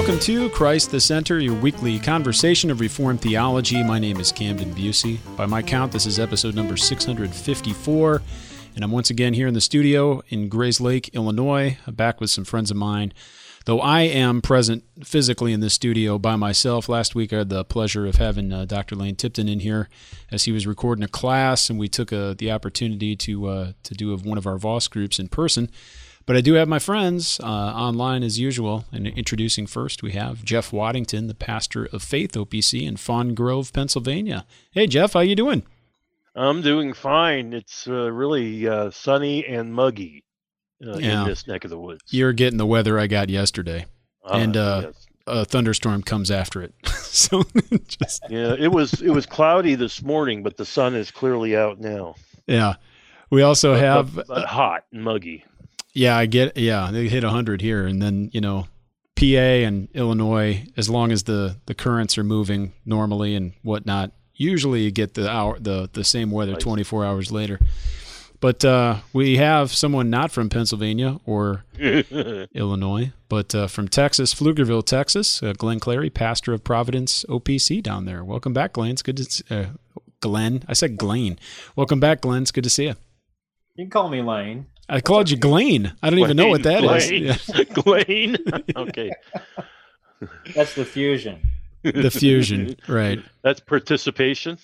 Welcome to Christ the Center, your weekly conversation of Reformed theology. My name is Camden Busey. By my count, this is episode number 654, and I'm once again here in the studio in Grayslake, Illinois, back with some friends of mine. Though I am present physically in the studio by myself, last week I had the pleasure of having Dr. Lane Tipton in here as he was recording a class, and we took the opportunity to do one of our Voss groups in person. But I do have my friends online as usual, and introducing first, we have Jeff Waddington, the pastor of Faith OPC in Fawn Grove, Pennsylvania. Hey, Jeff, how you doing? I'm doing fine. It's really sunny and muggy in this neck of the woods. You're getting the weather I got yesterday, and yes. a thunderstorm comes after it. Yeah, it was cloudy this morning, but the sun is clearly out now. Yeah, we also have but hot and muggy. Yeah, they hit 100 here, and then, PA and Illinois, as long as the currents are moving normally and whatnot, usually you get the same weather 24 hours later. But we have someone not from Pennsylvania or Illinois, but from Texas, Pflugerville, Texas, Glenn Clary, pastor of Providence OPC down there. Welcome back, Glenn. It's good to Glenn. I said Glenn. Welcome back, Glenn. It's good to see you. You can call me Lane. I called you Glane. I don't even know what that is. Yeah. Glane? Okay. That's the fusion. The fusion, right. That's participation.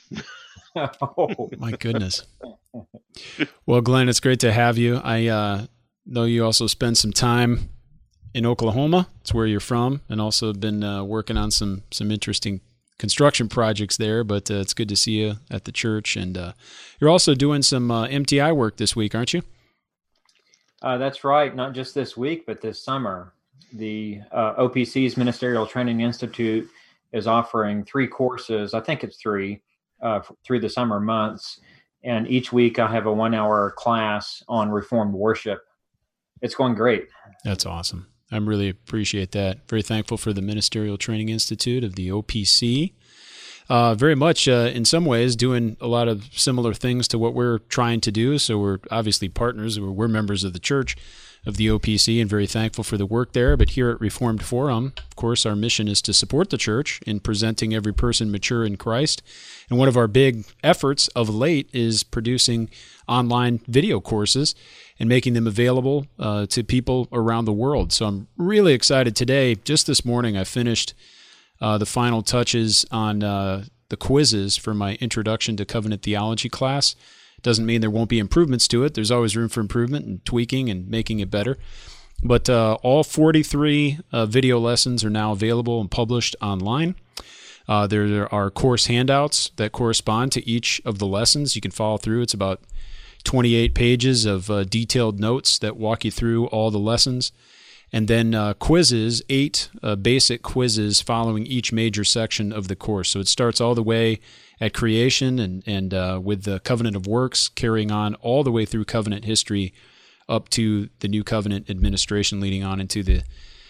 Oh, my goodness. Well, Glenn, it's great to have you. I know you also spend some time in Oklahoma. It's where you're from, and also been working on some interesting construction projects there, but it's good to see you at the church. And you're also doing some MTI work this week, aren't you? That's right. Not just this week, but this summer. The OPC's Ministerial Training Institute is offering 3 courses. I think it's 3 through the summer months. And each week I have a 1-hour class on Reformed worship. It's going great. That's awesome. I really appreciate that. Very thankful for the Ministerial Training Institute of the OPC. Very much, in some ways, doing a lot of similar things to what we're trying to do. So we're obviously partners. We're members of the church of the OPC and very thankful for the work there. But here at Reformed Forum, of course, our mission is to support the church in presenting every person mature in Christ. And one of our big efforts of late is producing online video courses and making them available to people around the world. So I'm really excited today. Just this morning, I finished the final touches on the quizzes for my Introduction to Covenant Theology class. Doesn't mean there won't be improvements to it. There's always room for improvement and tweaking and making it better. But all 43 video lessons are now available and published online. There are course handouts that correspond to each of the lessons. You can follow through. It's about 28 pages of detailed notes that walk you through all the lessons. And then quizzes, 8 basic quizzes following each major section of the course. So it starts all the way at creation and with the covenant of works, carrying on all the way through covenant history up to the new covenant administration, leading on into the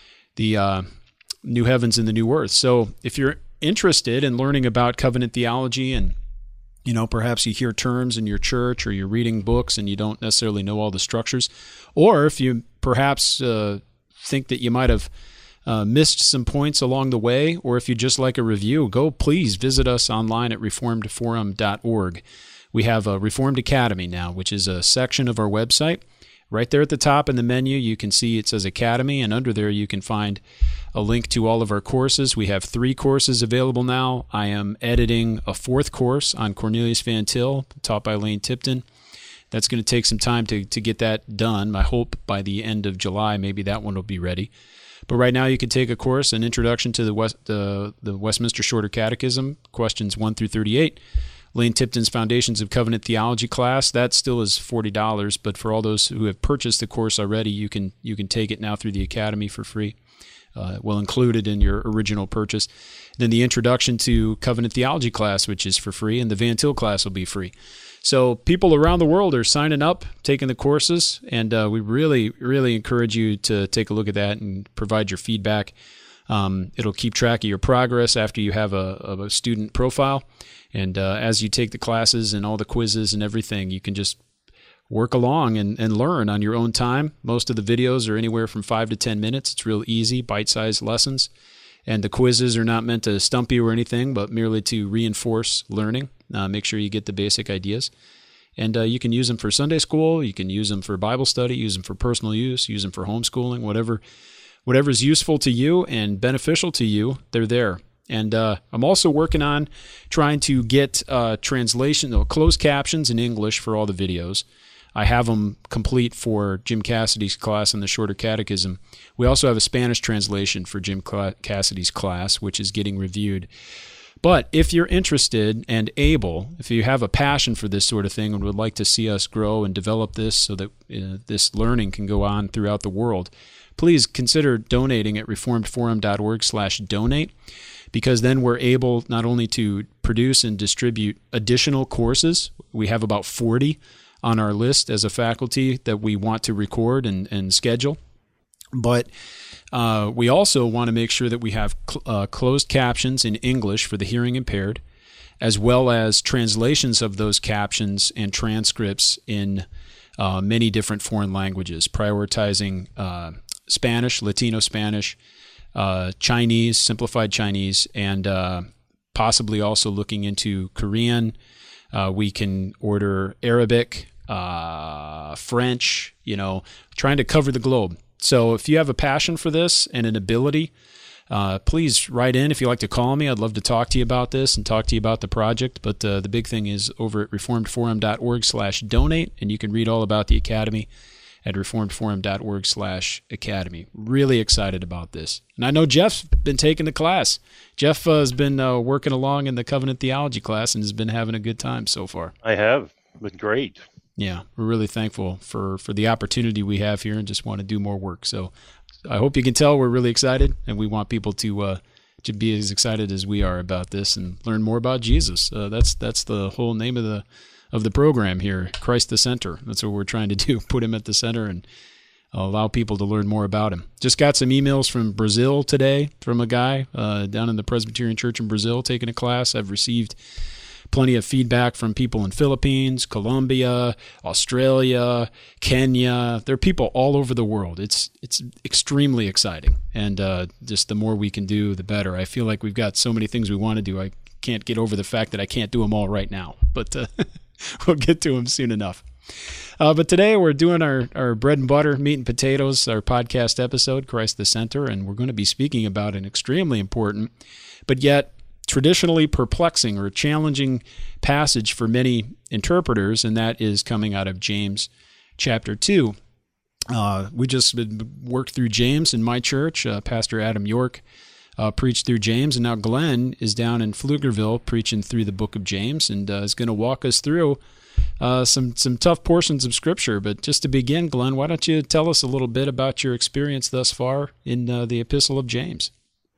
new heavens and the new earth. So if you're interested in learning about covenant theology and perhaps you hear terms in your church or you're reading books and you don't necessarily know all the structures, or if you perhaps think that you might have missed some points along the way, or if you just like a review, please visit us online at reformedforum.org. We have a Reformed Academy now, which is a section of our website. Right there at the top in the menu, you can see it says Academy, and under there you can find a link to all of our courses. We have 3 courses available now. I am editing a 4th course on Cornelius Van Til, taught by Lane Tipton. That's going to take some time to get that done. I hope by the end of July, maybe that one will be ready. But right now you can take a course, an introduction to the Westminster Shorter Catechism, questions 1 through 38. Lane Tipton's Foundations of Covenant Theology class, that still is $40, but for all those who have purchased the course already, you can take it now through the Academy for free. We'll include it in your original purchase. Then the Introduction to Covenant Theology class, which is for free, and the Van Til class will be free. So people around the world are signing up, taking the courses, and we really, really encourage you to take a look at that and provide your feedback. It'll keep track of your progress after you have a student profile. And as you take the classes and all the quizzes and everything, you can just work along and learn on your own time. Most of the videos are anywhere from 5 to 10 minutes. It's real easy, bite-sized lessons. And the quizzes are not meant to stump you or anything, but merely to reinforce learning. Make sure you get the basic ideas. And you can use them for Sunday school. You can use them for Bible study, use them for personal use, use them for homeschooling, whatever's useful to you and beneficial to you, they're there. And I'm also working on trying to get closed captions in English for all the videos. I have them complete for Jim Cassidy's class in the Shorter Catechism. We also have a Spanish translation for Jim Cassidy's class, which is getting reviewed. But if you're interested and able, if you have a passion for this sort of thing and would like to see us grow and develop this so that this learning can go on throughout the world, please consider donating at reformedforum.org/donate, because then we're able not only to produce and distribute additional courses. We have about 40 on our list as a faculty that we want to record and schedule. But we also want to make sure that we have closed captions in English for the hearing impaired, as well as translations of those captions and transcripts in many different foreign languages, prioritizing Spanish, Latino Spanish, Chinese, simplified Chinese, and possibly also looking into Korean. We can order Arabic, French, trying to cover the globe. So if you have a passion for this and an ability, please write in. If you'd like to call me, I'd love to talk to you about this and talk to you about the project. But the big thing is over at reformedforum.org/donate, and you can read all about the Academy at reformedforum.org/academy. Really excited about this. And I know Jeff's been taking the class. Jeff has been working along in the Covenant Theology class and has been having a good time so far. I have. Been great. Yeah, we're really thankful for the opportunity we have here and just want to do more work. So I hope you can tell we're really excited, and we want people to be as excited as we are about this and learn more about Jesus. That's the whole name of the program here, Christ the Center. That's what we're trying to do, put him at the center and allow people to learn more about him. Just got some emails from Brazil today from a guy down in the Presbyterian Church in Brazil taking a class. I've received plenty of feedback from people in Philippines, Colombia, Australia, Kenya. There are people all over the world. It's extremely exciting, and just the more we can do, the better. I feel like we've got so many things we want to do. I can't get over the fact that I can't do them all right now, but we'll get to them soon enough. But today we're doing our bread and butter, meat and potatoes, our podcast episode, Christ the Center, and we're going to be speaking about an extremely important, but yet traditionally perplexing or challenging passage for many interpreters, and that is coming out of James chapter 2. We just worked through James in my church. Pastor Adam York preached through James, and now Glenn is down in Pflugerville preaching through the book of James, and is going to walk us through some tough portions of Scripture. But just to begin, Glenn, why don't you tell us a little bit about your experience thus far in the Epistle of James?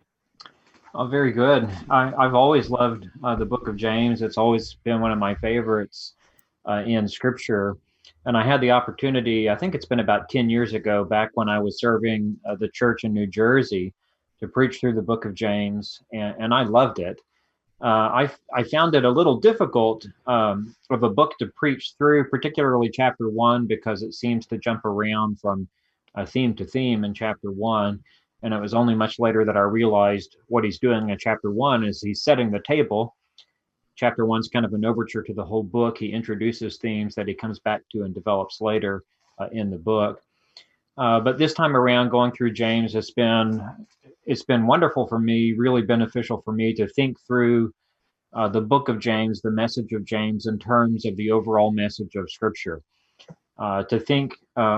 Oh, very good. I've always loved the book of James. It's always been one of my favorites in Scripture. And I had the opportunity, I think it's been about 10 years ago, back when I was serving the church in New Jersey, to preach through the book of James, and I loved it. I found it a little difficult of a book to preach through, particularly chapter 1, because it seems to jump around from theme to theme in chapter 1. And it was only much later that I realized what he's doing in chapter 1 is he's setting the table. Chapter 1 is kind of an overture to the whole book. He introduces themes that he comes back to and develops later in the book. But this time around, going through James, it's been wonderful for me, really beneficial for me to think through the book of James, the message of James, in terms of the overall message of Scripture. To think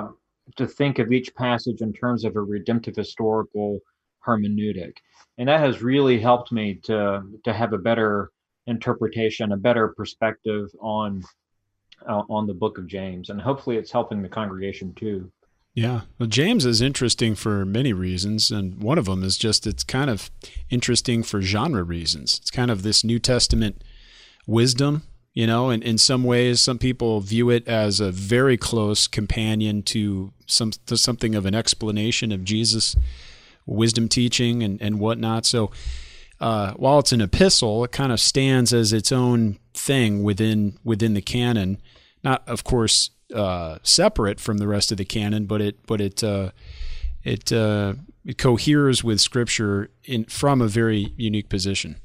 of each passage in terms of a redemptive historical hermeneutic. And that has really helped me to have a better interpretation, a better perspective on the book of James. And hopefully it's helping the congregation too. Yeah. Well, James is interesting for many reasons. And one of them is just it's kind of interesting for genre reasons. It's kind of this New Testament wisdom. And in some ways, some people view it as a very close companion to something of an explanation of Jesus' wisdom teaching and whatnot. So while it's an epistle, it kind of stands as its own thing within the canon. Not, of course, separate from the rest of the canon, but it it coheres with Scripture from a very unique position.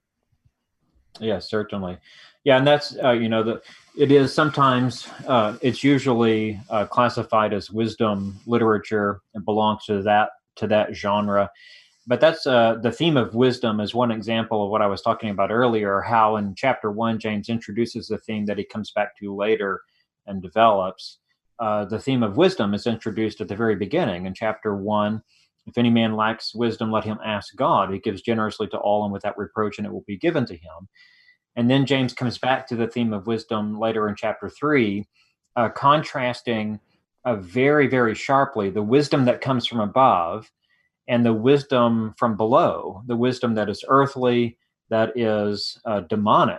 Yeah, certainly. Yeah, and that's it is sometimes it's usually classified as wisdom literature and belongs to that genre. But that's the theme of wisdom is one example of what I was talking about earlier, how in chapter 1, James introduces the theme that he comes back to later and develops. The theme of wisdom is introduced at the very beginning in chapter 1. If any man lacks wisdom, let him ask God. He gives generously to all and without reproach, and it will be given to him. And then James comes back to the theme of wisdom later in chapter 3, contrasting very, very sharply the wisdom that comes from above and the wisdom from below, the wisdom that is earthly, that is demonic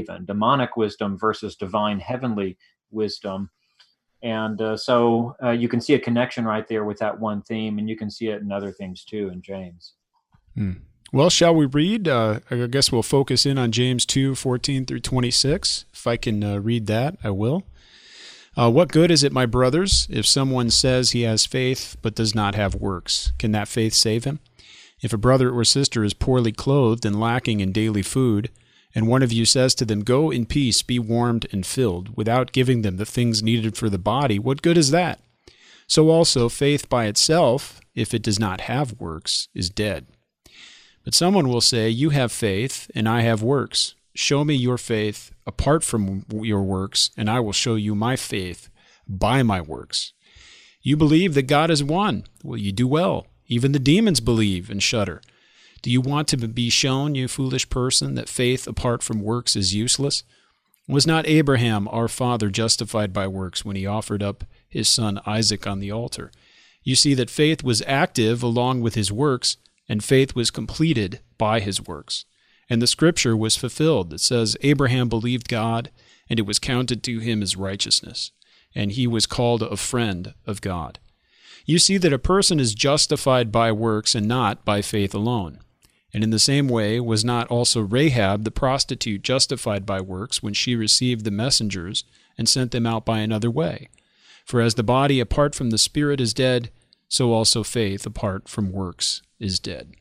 wisdom versus divine heavenly wisdom. And so you can see a connection right there with that one theme, and you can see it in other themes too in James. Well, shall we read? I guess we'll focus in on James 2:14 through 26. If I can read that, I will. What good is it, my brothers, if someone says he has faith but does not have works? Can that faith save him? If a brother or sister is poorly clothed and lacking in daily food, and one of you says to them, "Go in peace, be warmed and filled," without giving them the things needed for the body, what good is that? So also faith by itself, if it does not have works, is dead. But someone will say, "You have faith, and I have works. Show me your faith apart from your works, and I will show you my faith by my works. You believe that God is one. Well, you do well. Even the demons believe and shudder. Do you want to be shown, you foolish person, that faith apart from works is useless? Was not Abraham, our father, justified by works when he offered up his son Isaac on the altar? You see that faith was active along with his works, and faith was completed by his works. And the scripture was fulfilled that says, Abraham believed God, and it was counted to him as righteousness, and he was called a friend of God. You see that a person is justified by works and not by faith alone. And in the same way, was not also Rahab the prostitute justified by works when she received the messengers and sent them out by another way? For as the body apart from the spirit is dead, so also faith apart from works is dead.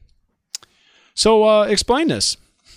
So explain this.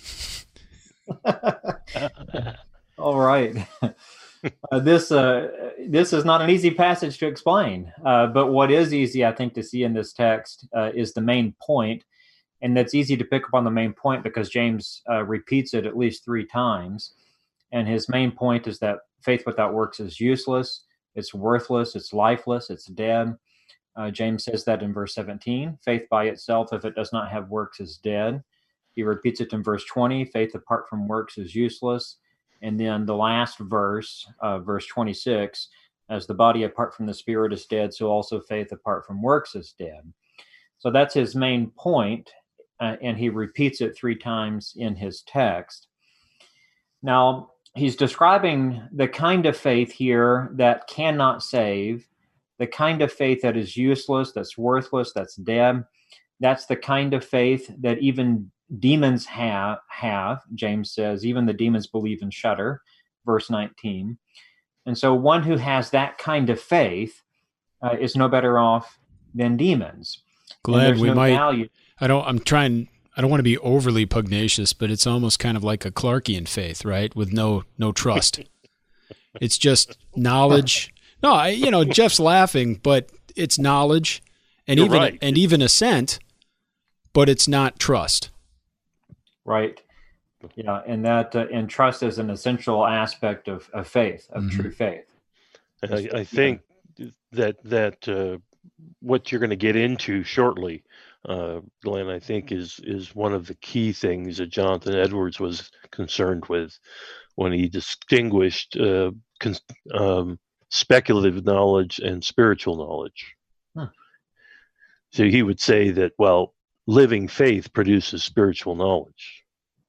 All right. This is not an easy passage to explain, but what is easy, I think, to see in this text is the main point, and that's easy to pick up on the main point because James repeats it at least 3 times, and his main point is that faith without works is useless, it's worthless, it's lifeless, it's dead. James says that in verse 17, faith by itself, if it does not have works, is dead. He repeats it in verse 20, faith apart from works is useless. And then the last verse, verse 26, as the body apart from the spirit is dead, so also faith apart from works is dead. So that's his main point, and he repeats it 3 times in his text. Now, he's describing the kind of faith here that cannot save, the kind of faith that is useless, that's worthless, that's dead. That's the kind of faith that even demons have, James says, even the demons believe and shudder, verse 19. And so one who has that kind of faith is no better off than demons. Glad we might. Value. I don't want to be overly pugnacious, but it's almost kind of like a Clarkian faith, right? With no trust. It's just knowledge. No, Jeff's laughing, but it's knowledge and even assent, but it's not trust. Right. Yeah, and trust is an essential aspect of faith, of true faith. And I think that what you're going to get into shortly, Glenn, I think is one of the key things that Jonathan Edwards was concerned with when he distinguished speculative knowledge and spiritual knowledge. So he would say that, well, living faith produces spiritual knowledge.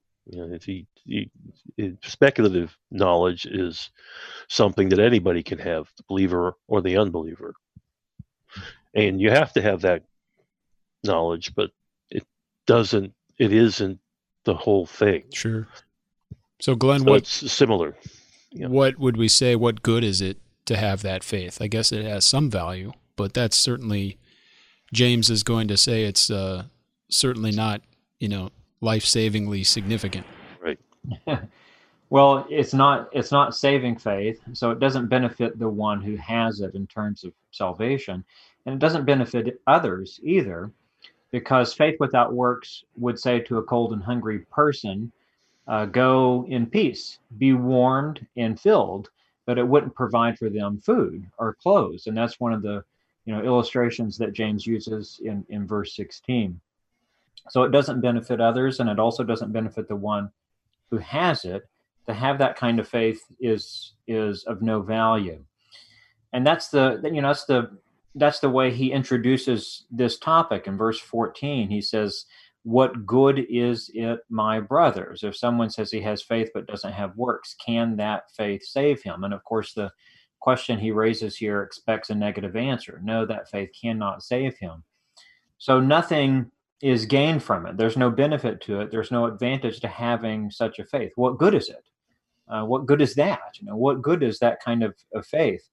Speculative knowledge is something that anybody can have, the believer or the unbeliever. And you have to have that knowledge, but it isn't the whole thing. Sure. So Glenn, it's similar. Yeah. What would we say, what good is it to have that faith? I guess it has some value, but that's certainly James is going to say it's certainly not, life-savingly significant. Right. Well, it's not saving faith, so it doesn't benefit the one who has it in terms of salvation, and it doesn't benefit others either, because faith without works would say to a cold and hungry person, go in peace, be warmed and filled, but it wouldn't provide for them food or clothes. And that's one of the illustrations that James uses in verse 16. So it doesn't benefit others, and it also doesn't benefit the one who has it. To have that kind of faith is of no value. And that's the way he introduces this topic in verse 14. He says, "What good is it, my brothers?" If someone says he has faith but doesn't have works, can that faith save him? And of course, the question he raises here expects a negative answer. No, that faith cannot save him. So nothing is gained from it. There's no benefit to it. There's no advantage to having such a faith. What good is it? What good is that? What good is that kind of faith?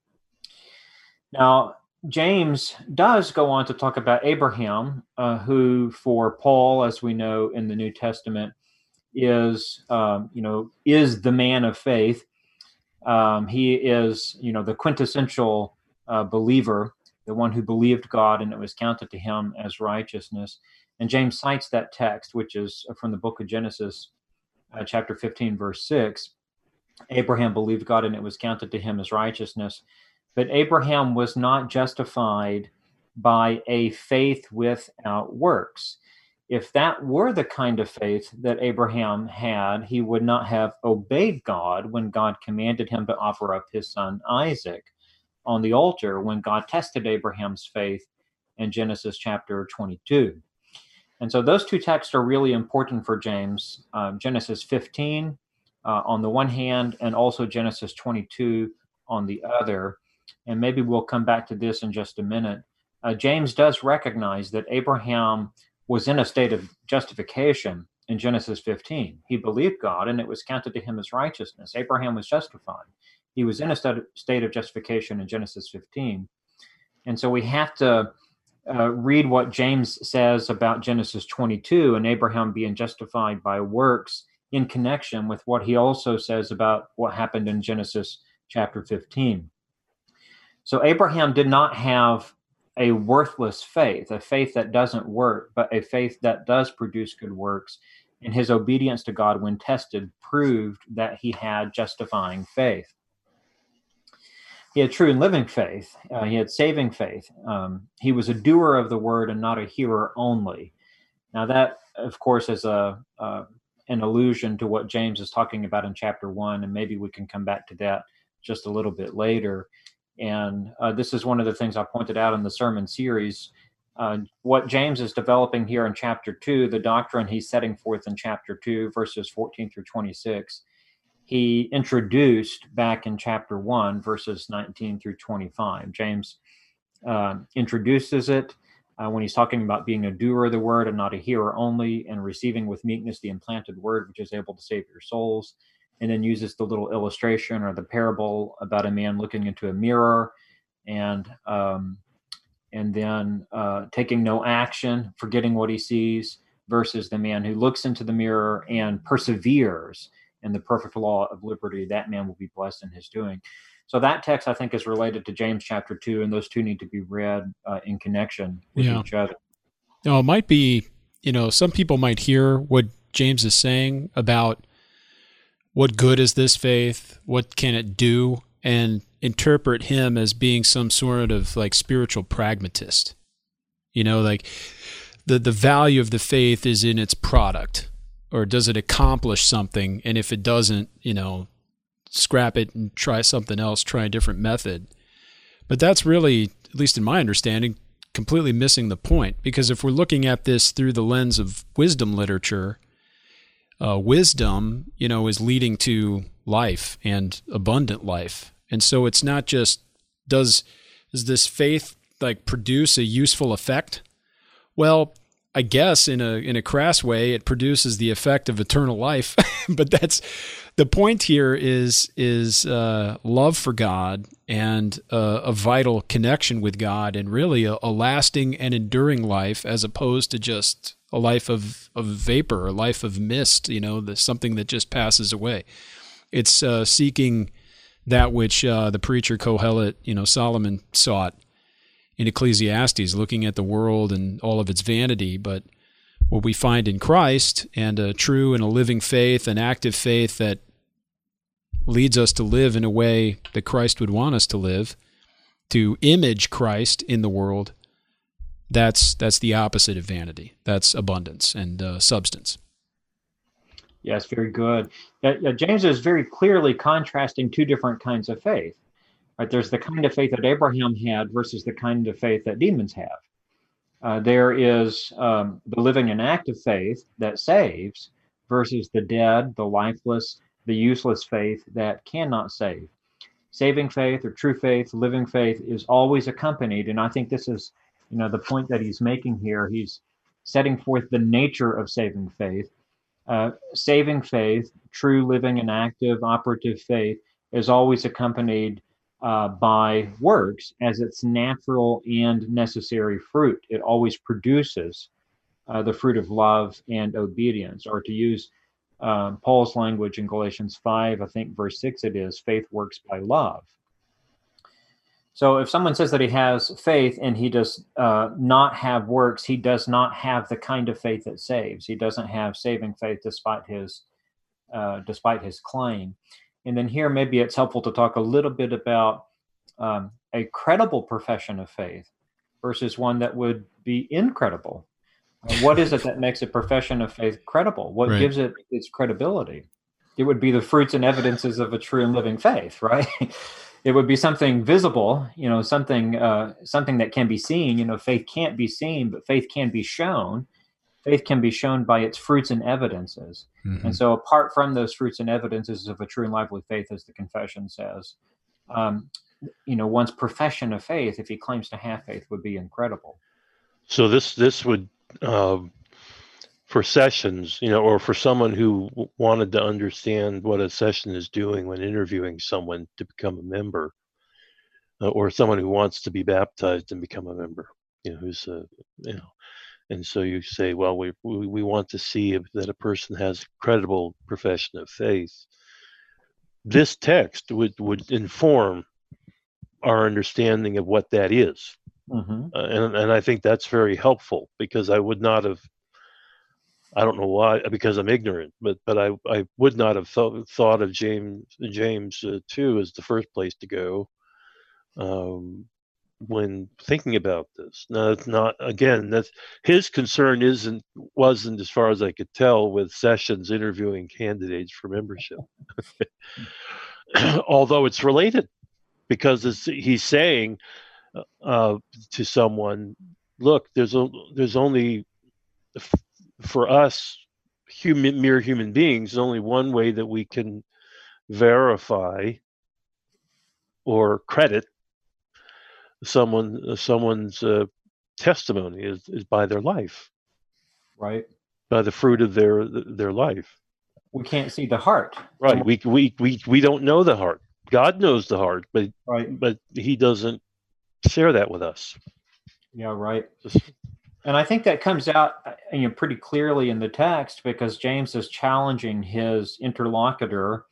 Now, James does go on to talk about Abraham, who for Paul, as we know in the New Testament, is the man of faith. He is, the quintessential believer, the one who believed God and it was counted to him as righteousness. And James cites that text, which is from the book of Genesis, chapter 15, verse 6. Abraham believed God and it was counted to him as righteousness. But Abraham was not justified by a faith without works. If that were the kind of faith that Abraham had, he would not have obeyed God when God commanded him to offer up his son Isaac on the altar when God tested Abraham's faith in Genesis chapter 22. And so those two texts are really important for James, Genesis 15 on the one hand, and also Genesis 22 on the other. And maybe we'll come back to this in just a minute. James does recognize that Abraham was in a state of justification in Genesis 15. He believed God and it was counted to him as righteousness. Abraham was justified. He was in a state of justification in Genesis 15. And so we have to read what James says about Genesis 22 and Abraham being justified by works in connection with what he also says about what happened in Genesis chapter 15. So Abraham did not have a worthless faith, a faith that doesn't work, but a faith that does produce good works. And his obedience to God when tested proved that he had justifying faith. He had true and living faith. He had saving faith. He was a doer of the word and not a hearer only. Now that, of course, is an allusion to what James is talking about in chapter 1, and maybe we can come back to that just a little bit later. And this is one of the things I pointed out in the sermon series. What James is developing here in chapter 2, the doctrine he's setting forth in chapter 2, verses 14 through 26, he introduced back in chapter 1, verses 19 through 25. James introduces it when he's talking about being a doer of the word and not a hearer only, and receiving with meekness the implanted word, which is able to save your souls. And then uses the little illustration or the parable about a man looking into a mirror and then taking no action, forgetting what he sees, versus the man who looks into the mirror and perseveres in the perfect law of liberty. That man will be blessed in his doing. So that text, I think, is related to James chapter 2, and those two need to be read in connection with each other. Now, it might be, some people might hear what James is saying about what good is this faith, what can it do, and interpret him as being some sort of like spiritual pragmatist. Like the value of the faith is in its product, or does it accomplish something? And if it doesn't, scrap it and try something else, try a different method. But that's really, at least in my understanding, completely missing the point. Because if we're looking at this through the lens of wisdom literature, wisdom, is leading to life and abundant life. And so it's not just, does this faith like produce a useful effect? Well, I guess in a crass way, it produces the effect of eternal life. But that's the point here is love for God and a vital connection with God, and really a lasting and enduring life, as opposed to just a life of vapor, a life of mist, something that just passes away. It's seeking that which the preacher Kohelet, Solomon sought in Ecclesiastes, looking at the world and all of its vanity, but what we find in Christ, and a true and a living faith, an active faith that leads us to live in a way that Christ would want us to live, to image Christ in the world, that's the opposite of vanity. That's abundance and substance. Yes, very good. James is very clearly contrasting two different kinds of faith. Right? There's the kind of faith that Abraham had versus the kind of faith that demons have. There is the living and active faith that saves versus the dead, the lifeless, the useless faith that cannot save. Saving faith or true faith, living faith is always accompanied, and I think this is the point that he's making here. He's setting forth the nature of saving faith. Saving faith, true living and active operative faith, is always accompanied by works as its natural and necessary fruit. It always produces the fruit of love and obedience, or to use Paul's language in Galatians 5, I think verse 6 it is, faith works by love. So if someone says that he has faith and he does not have works, he does not have the kind of faith that saves. He doesn't have saving faith despite his claim. And then here, maybe it's helpful to talk a little bit about a credible profession of faith versus one that would be incredible. What is it that makes a profession of faith credible? What gives it its credibility? It would be the fruits and evidences of a true and living faith, right? It would be something visible, something that can be seen. Faith can't be seen, but faith can be shown. Faith can be shown by its fruits and evidences. Mm-hmm. And so apart from those fruits and evidences of a true and lively faith, as the confession says, one's profession of faith, if he claims to have faith, would be incredible. So this would, for sessions, or for someone who wanted to understand what a session is doing when interviewing someone to become a member, or someone who wants to be baptized and become a member, who's and so you say, well, we want to see that a person has a credible profession of faith. This text would inform our understanding of what that is. Mm-hmm. And I think that's very helpful, because I would not have, I don't know why, because I'm ignorant, but I would not have thought of James 2 as the first place to go when thinking about this. Now, it's not, again, that's his concern wasn't, as far as I could tell, with Sessions interviewing candidates for membership. Although it's related, because he's saying to someone, look, there's only, for us mere human beings, there's only one way that we can verify or credit someone's testimony is by their life, right? By the fruit of their life. We can't see the heart, right? We don't know the heart. God knows the heart, but right. But He doesn't share that with us. Yeah, right. And I think that comes out pretty clearly in the text, because James is challenging his interlocutor.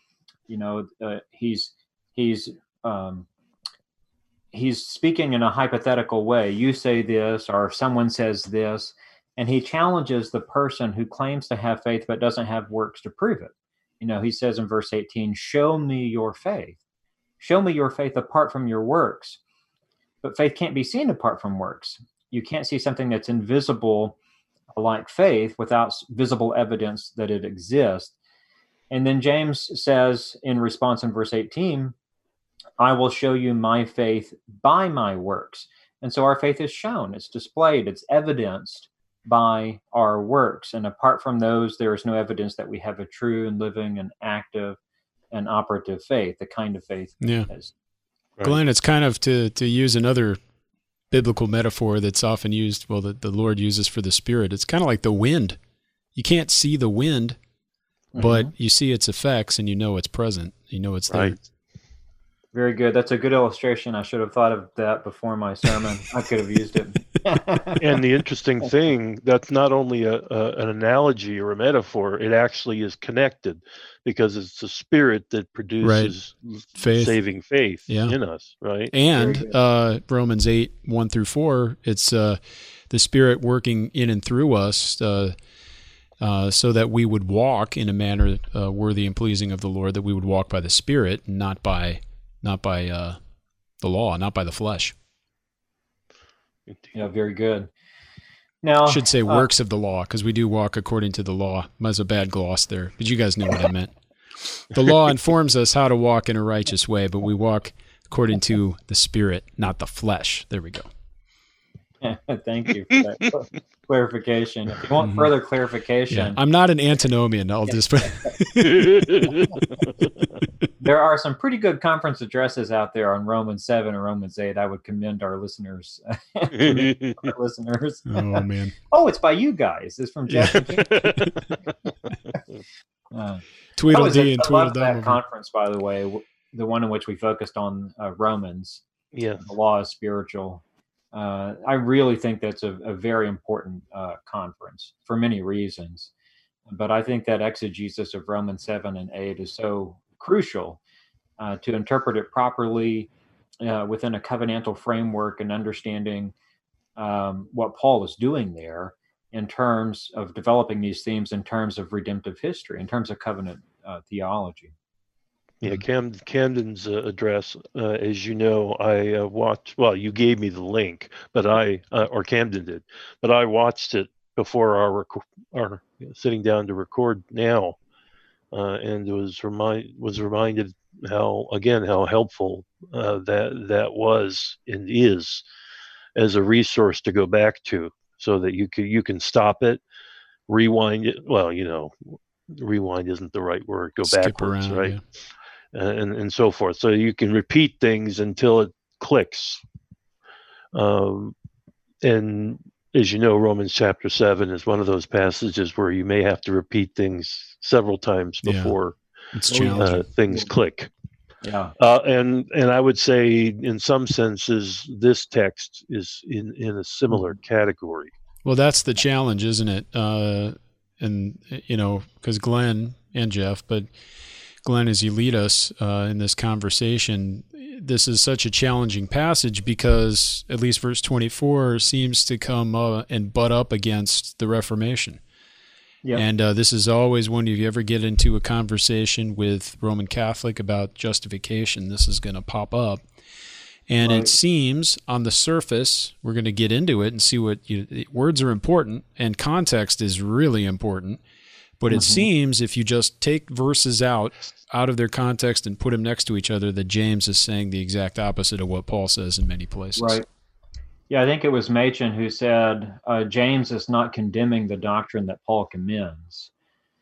He's speaking in a hypothetical way. You say this, or if someone says this, and he challenges the person who claims to have faith but doesn't have works to prove it. He says in verse 18, show me your faith. Show me your faith apart from your works. But faith can't be seen apart from works. You can't see something that's invisible like faith without visible evidence that it exists. And then James says in response in verse 18, I will show you my faith by my works. And so our faith is shown, it's displayed, it's evidenced by our works. And apart from those, there is no evidence that we have a true and living and active and operative faith, the kind of faith. Yeah. Glenn, it's kind of, to use another biblical metaphor that's often used, well, that the Lord uses for the Spirit. It's kind of like the wind. You can't see the wind, but you see its effects and you know it's present. You know it's there. Right. Very good. That's a good illustration. I should have thought of that before my sermon. I could have used it. And the interesting thing, that's not only an analogy or a metaphor, it actually is connected, because it's the Spirit that produces Faith. saving faith Yeah. in us, right? And Romans 8, 1-4, it's the Spirit working in and through us so that we would walk in a manner worthy and pleasing of the Lord, that we would walk by the Spirit, not by the law, not by the flesh. Yeah, very good. Now, I should say works of the law, because we do walk according to the law. That's a bad gloss there, but you guys knew what I meant. The law informs us how to walk in a righteous way, but we walk according to the Spirit, not the flesh. There we go. thank you for that clarification. If you want further clarification, Yeah, I'm not an antinomian. I'll just there are some pretty good conference addresses out there on Romans 7 and Romans 8. I would commend our listeners. Oh, man. Oh, it's by you guys. It's from Jeff. Tweedledee and I love Tweedledum. that conference, by the way, the one in which we focused on Romans. Yeah. The law is spiritual. I really think that's a very important conference for many reasons. But I think that exegesis of Romans 7 and 8 is so crucial to interpret it properly within a covenantal framework, and understanding what Paul is doing there in terms of developing these themes in terms of redemptive history, in terms of covenant theology. Yeah, Camden's address, as you know, I watched. Well, you gave me the link, but or Camden did, but I watched it before our sitting down to record now, and was reminded how helpful that was and is as a resource to go back to, so that you can stop it, rewind it. Well, rewind isn't the right word. Go Skip backwards, around, right? yeah. And so forth. So you can repeat things until it clicks. And as you know, Romans chapter 7 is one of those passages where you may have to repeat things several times before It's challenging. things click. Yeah. And I would say, in some senses, this text is in a similar category. Well, that's the challenge, isn't it? And, because Glenn and Jeff, but Glenn, as you lead us in this conversation, this is such a challenging passage because at least verse 24 seems to come and butt up against the Reformation. Yep. And this is always when you ever get into a conversation with Roman Catholic about justification, this is going to pop up. And It seems on the surface, we're going to get into it and see words are important and context is really important. But it seems if you just take verses out of their context and put them next to each other, that James is saying the exact opposite of what Paul says in many places. Right. Yeah, I think it was Machen who said James is not condemning the doctrine that Paul commends.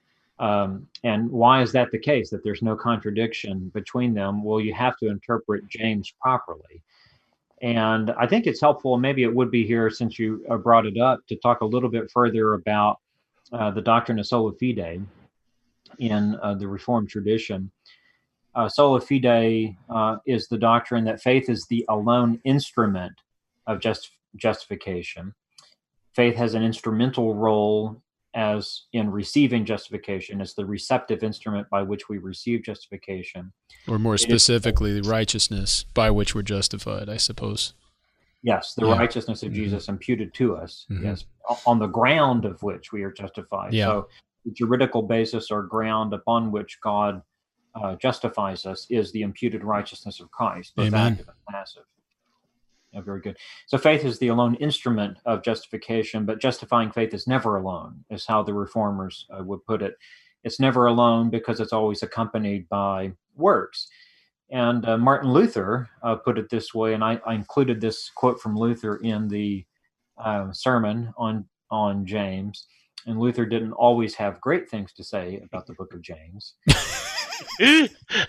And why is that the case, that there's no contradiction between them? Well, you have to interpret James properly. And I think it's helpful, and maybe it would be here since you brought it up, to talk a little bit further about the doctrine of sola fide in the Reformed tradition. Sola fide is the doctrine that faith is the alone instrument of justification. Faith has an instrumental role as in receiving justification. It's the receptive instrument by which we receive justification. Or more specifically, the righteousness by which we're justified, I suppose. Yes, the righteousness of Jesus imputed to us, yes, on the ground of which we are justified. Yeah. So the juridical basis or ground upon which God justifies us is the imputed righteousness of Christ, both active and passive. Yeah, very good. So faith is the alone instrument of justification, but justifying faith is never alone, is how the Reformers would put it. It's never alone because it's always accompanied by works. And Martin Luther put it this way, and I included this quote from Luther in the sermon on James. And Luther didn't always have great things to say about the book of James.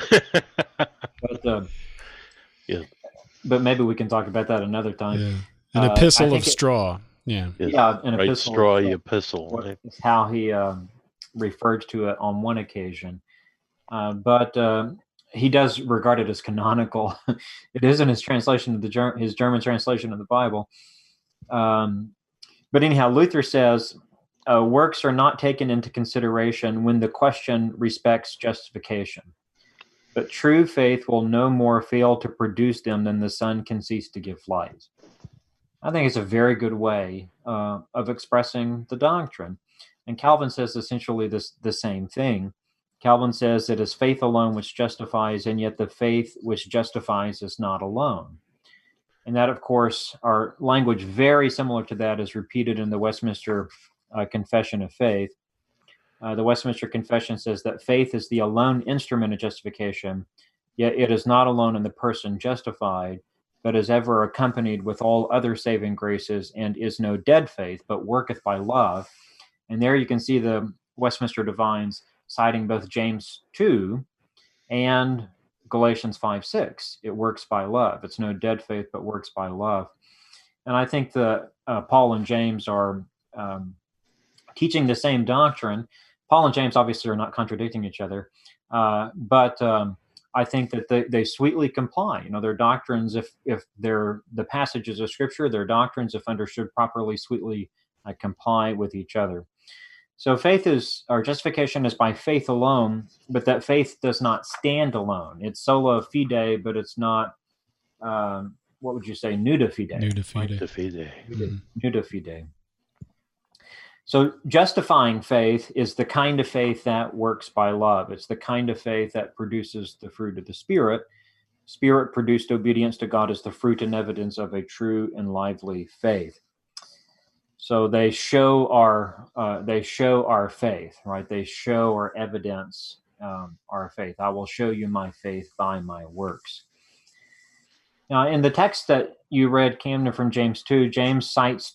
But maybe we can talk about that another time. An epistle of straw. Yeah. Yes. Yeah, an Right, epistle. strawy epistle. Right? Is how he referred to it on one occasion. But he does regard it as canonical. It is in his translation of his German translation of the Bible. But anyhow, Luther says works are not taken into consideration when the question respects justification. But true faith will no more fail to produce them than the sun can cease to give light. I think it's a very good way of expressing the doctrine. And Calvin says essentially the same thing. Calvin says it is faith alone which justifies, and yet the faith which justifies is not alone. And that, of course, our language very similar to that is repeated in the Westminster Confession of Faith. The Westminster Confession says that faith is the alone instrument of justification, yet it is not alone in the person justified, but is ever accompanied with all other saving graces, and is no dead faith, but worketh by love. And there you can see the Westminster Divines citing both James 2 and Galatians 5:6. It works by love. It's no dead faith, but works by love. And I think that Paul and James are teaching the same doctrine. Paul and James obviously are not contradicting each other, but I think that they sweetly comply. Their doctrines, if they're the passages of Scripture, their doctrines, if understood properly, sweetly comply with each other. So justification is by faith alone, but that faith does not stand alone. It's sola fide, but it's not, what would you say, nuda fide? Nuda fide. Nuda fide. Nuda fide. So justifying faith is the kind of faith that works by love. It's the kind of faith that produces the fruit of the Spirit. Spirit-produced obedience to God is the fruit and evidence of a true and lively faith. So they show our faith, right? They show or evidence our faith. I will show you my faith by my works. Now, in the text that you read, Camden, from James 2, James cites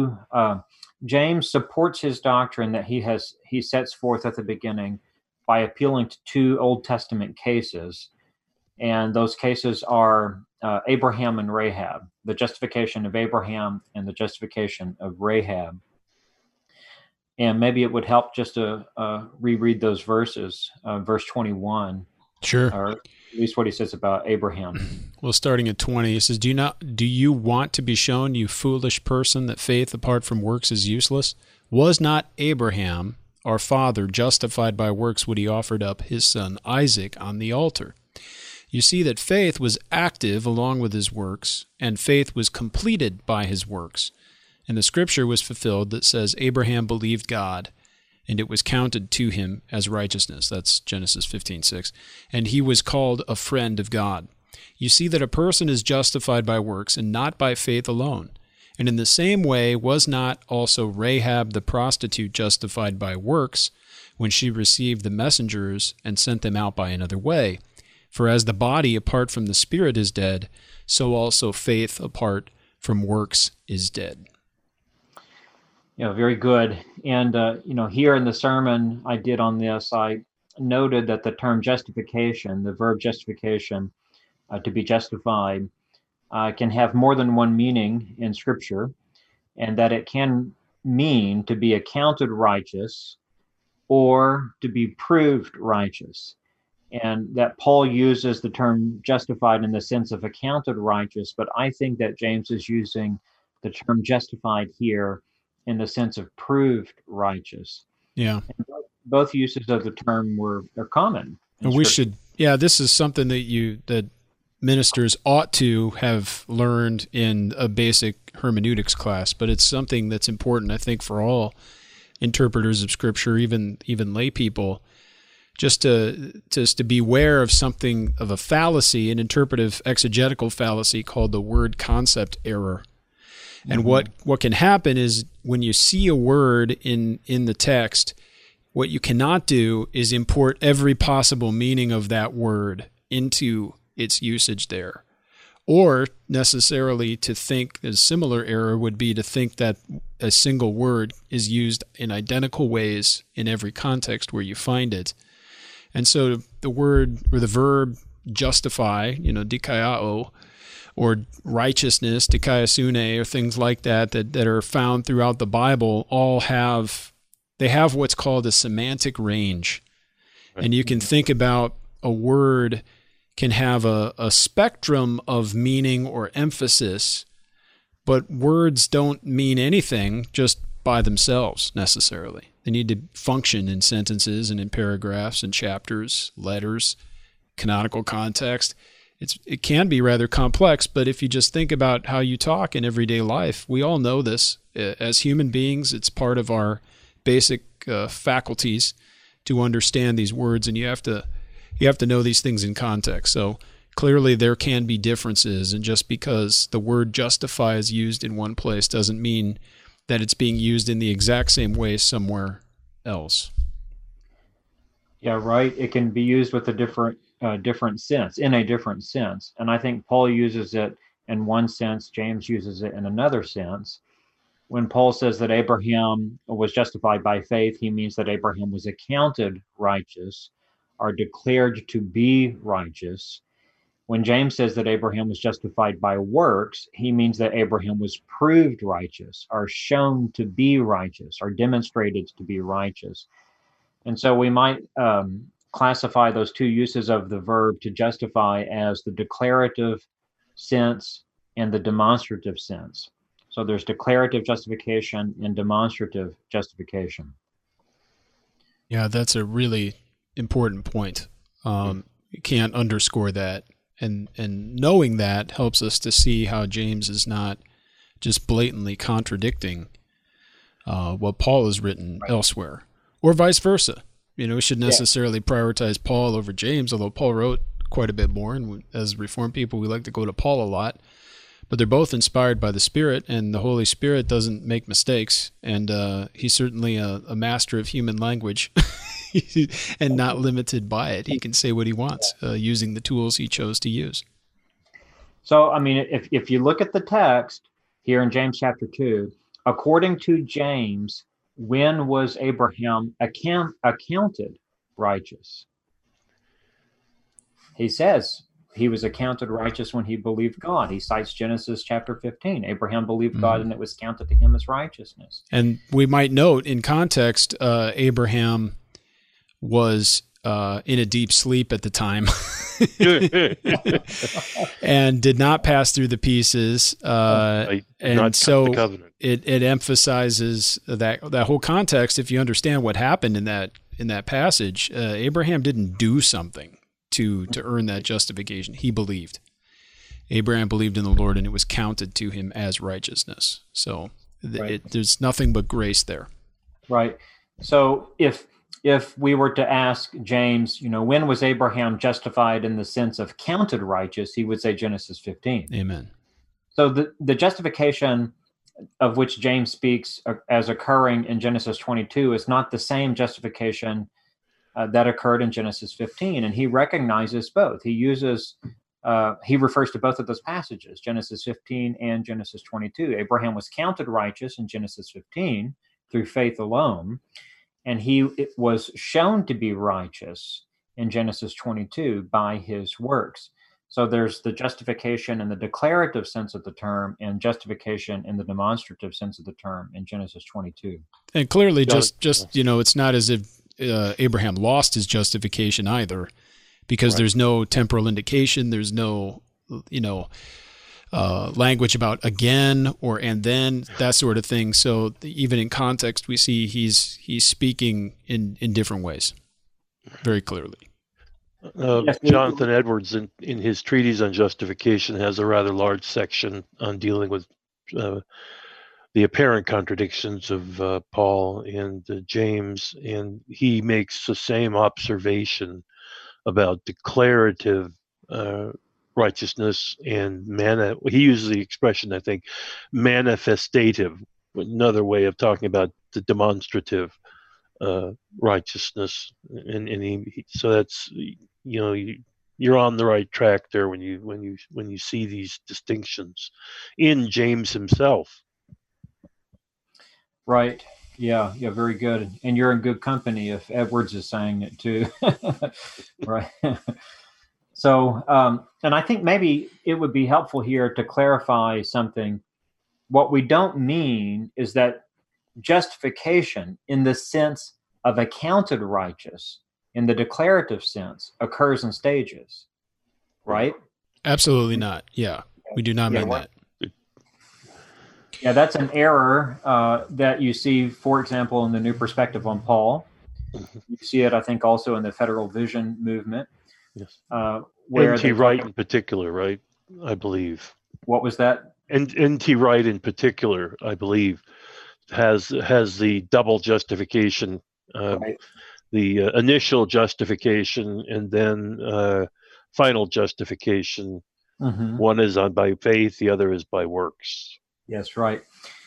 James supports his doctrine that he sets forth at the beginning by appealing to two Old Testament cases. And those cases are Abraham and Rahab, the justification of Abraham and the justification of Rahab. And maybe it would help just to reread those verses, verse 21. Sure. Or at least what he says about Abraham. Well, starting at 20, he says, Do you want to be shown, you foolish person, that faith apart from works is useless? Was not Abraham, our father, justified by works when he offered up his son Isaac on the altar? You see that faith was active along with his works, and faith was completed by his works. And the scripture was fulfilled that says, Abraham believed God, and it was counted to him as righteousness. That's Genesis 15:6. And he was called a friend of God. You see that a person is justified by works and not by faith alone. And in the same way was not also Rahab the prostitute justified by works when she received the messengers and sent them out by another way? For as the body apart from the spirit is dead, so also faith apart from works is dead. Very good. And, here in the sermon I did on this, I noted that the term justification, the verb justification, to be justified, can have more than one meaning in Scripture, and that it can mean to be accounted righteous or to be proved righteous. And that Paul uses the term justified in the sense of accounted righteous, but I think that James is using the term justified here in the sense of proved righteous. Yeah. And both uses of the term are common. And this is something that ministers ought to have learned in a basic hermeneutics class, but it's something that's important, I think, for all interpreters of Scripture, even lay people, just to beware of something of a fallacy, an interpretive exegetical fallacy called the word concept error. And what can happen is when you see a word in the text, what you cannot do is import every possible meaning of that word into its usage there. Or necessarily to think a similar error would be to think that a single word is used in identical ways in every context where you find it. And so the word or the verb justify, dikaiao, or righteousness, dikaiosune, or things like that are found throughout the Bible all have what's called a semantic range. Right. And you can think about a word can have a spectrum of meaning or emphasis, but words don't mean anything just by themselves necessarily. They need to function in sentences and in paragraphs and chapters, letters, canonical context. It can be rather complex, but if you just think about how you talk in everyday life, we all know this. As human beings, it's part of our basic faculties to understand these words, and you have to know these things in context. So clearly there can be differences, and just because the word justify is used in one place doesn't mean that it's being used in the exact same way somewhere else. Yeah, right. It can be used with a different sense, in a different sense. And I think Paul uses it in one sense, James uses it in another sense. When Paul says that Abraham was justified by faith, he means that Abraham was accounted righteous or declared to be righteous. When James says that Abraham was justified by works, he means that Abraham was proved righteous or shown to be righteous or demonstrated to be righteous. And so we might classify those two uses of the verb to justify as the declarative sense and the demonstrative sense. So there's declarative justification and demonstrative justification. Yeah, that's a really important point. You can't underscore that. And knowing that helps us to see how James is not just blatantly contradicting what Paul has written elsewhere, or vice versa. We should necessarily prioritize Paul over James, although Paul wrote quite a bit more. And as Reformed people, we like to go to Paul a lot. But they're both inspired by the Spirit, and the Holy Spirit doesn't make mistakes. And he's certainly a master of human language and not limited by it. He can say what he wants using the tools he chose to use. So, I mean, if you look at the text here in James chapter 2, according to James, when was Abraham accounted righteous? He says he was accounted righteous when he believed God. He cites Genesis chapter 15. Abraham believed God, and it was counted to him as righteousness. And we might note in context, Abraham was in a deep sleep at the time and did not pass through the pieces. And so it emphasizes that whole context. If you understand what happened in that passage, Abraham didn't do something to earn that justification. He believed. Abraham believed in the Lord, and it was counted to him as righteousness. So there's nothing but grace there. Right. So if we were to ask James, when was Abraham justified in the sense of counted righteous, he would say Genesis 15. Amen. So the justification of which James speaks as occurring in Genesis 22 is not the same justification that occurred in Genesis 15, and he recognizes both. He refers to both of those passages, Genesis 15 and Genesis 22. Abraham was counted righteous in Genesis 15 through faith alone, and it was shown to be righteous in Genesis 22 by his works. So there's the justification in the declarative sense of the term and justification in the demonstrative sense of the term in Genesis 22. And clearly it's not as if Abraham lost his justification either, because there's no temporal indication. There's no, language about again or and then, that sort of thing. So even in context, we see he's speaking in different ways, very clearly. Jonathan Edwards, in his treatise on justification, has a rather large section on dealing with the apparent contradictions of Paul and James, and he makes the same observation about declarative righteousness and he uses the expression, I think, manifestative, another way of talking about the demonstrative righteousness, and so that's you're on the right track there when you see these distinctions in James himself. Right. Yeah, very good. And you're in good company if Edwards is saying it too. Right. So, and I think maybe it would be helpful here to clarify something. What we don't mean is that justification in the sense of accounted righteous, in the declarative sense, occurs in stages, right? Absolutely not. Yeah, we do not mean that. Yeah, that's an error that you see, for example, in the New Perspective on Paul. You see it, I think, also in the Federal Vision movement. Yes. Where N.T. Wright in particular, right? I believe. What was that? N.T. Wright in particular, I believe, has the double justification, Right. the initial justification, and then final justification. Mm-hmm. One is by faith, the other is by works. Yes, right.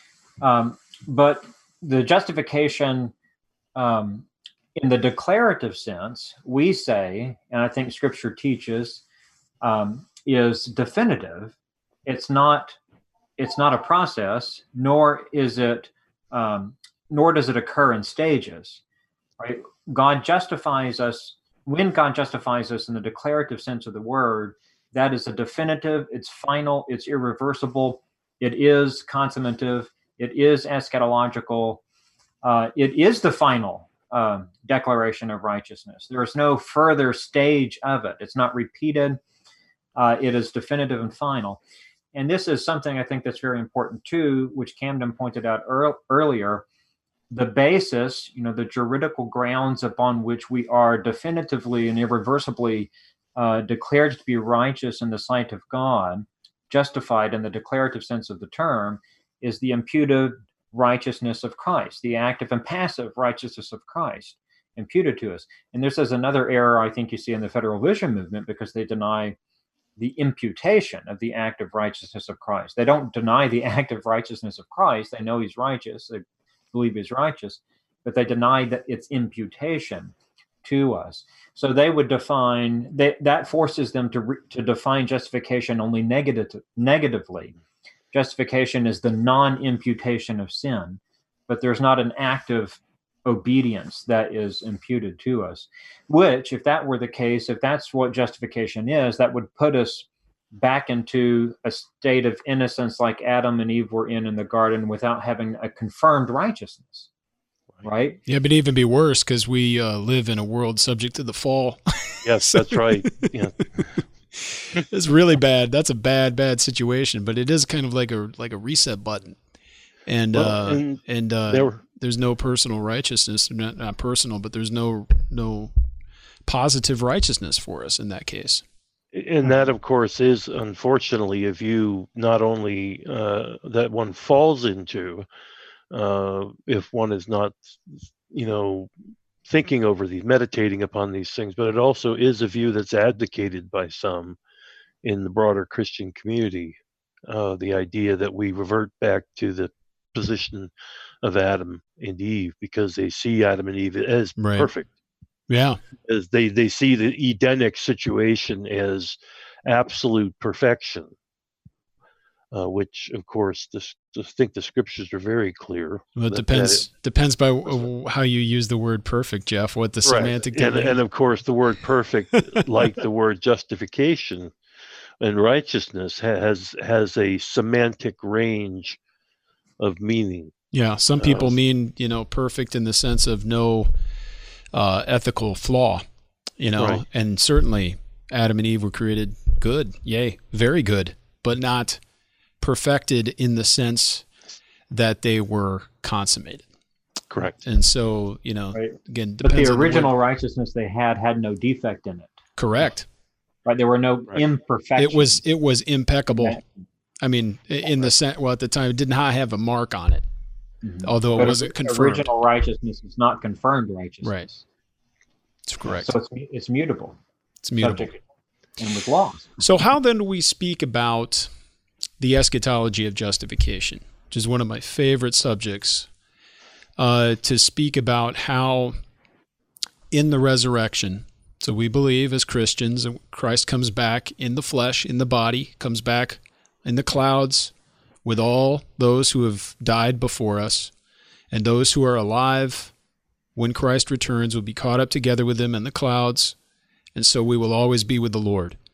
But the justification in the declarative sense, we say, and I think Scripture teaches, is definitive. It's not a process, nor does it occur in stages. Right? God justifies us when God justifies us in the declarative sense of the word. That is a definitive. It's final. It's irreversible. It is consummative. It is eschatological. It is the final declaration of righteousness. There is no further stage of it. It's not repeated. It is definitive and final. And this is something I think that's very important too, which Camden pointed out earlier. The basis, the juridical grounds upon which we are definitively and irreversibly declared to be righteous in the sight of God, justified in the declarative sense of the term, is the imputed righteousness of Christ, the active and passive righteousness of Christ imputed to us. And this is another error I think you see in the Federal Vision movement, because they deny the imputation of the active righteousness of Christ. They don't deny the active righteousness of Christ. They know he's righteous. They believe he's righteous, but they deny that it's imputation to us. So they would define that forces them to define justification only negatively. Justification is the non-imputation of sin, but there's not an active obedience that is imputed to us, which, if that were the case, if that's what justification is, that would put us back into a state of innocence like Adam and Eve were in the garden without having a confirmed righteousness, right? Yeah, but even be worse because we live in a world subject to the fall. Yes, that's right. Yeah. It's really bad. That's a bad situation, but it is kind of like a reset button. And there's no personal righteousness, not personal, but there's no positive righteousness for us in that case. And that, of course, is unfortunately a view not only that one falls into if one is not, thinking over meditating upon these things, but it also is a view that's advocated by some in the broader Christian community. The idea that we revert back to the position of Adam and Eve because they see Adam and Eve as perfect. Yeah. As they see the Edenic situation as absolute perfection, which, of course, I think the scriptures are very clear. Well, it depends by how you use the word perfect, Jeff, what the semantic and of course, the word perfect, like the word justification and righteousness, has a semantic range of meaning. Yeah, some people mean, perfect in the sense of no ethical flaw, right. And certainly Adam and Eve were created good, yay, very good, but not perfected in the sense that they were consummated. Correct. And so, right. Again, but the original righteousness they had no defect in it. Correct. Right. There were no imperfections. It was impeccable. I mean, in the sense, at the time, it did not have a mark on it, although it wasn't confirmed. Original righteousness is not confirmed righteousness. Right. That's correct. So it's mutable. It's mutable. And with laws. So how then do we speak about the eschatology of justification, which is one of my favorite subjects, to speak about how in the resurrection, so we believe as Christians, Christ comes back in the flesh, in the body, comes back in the clouds with all those who have died before us, and those who are alive when Christ returns will be caught up together with him in the clouds, and so we will always be with the Lord.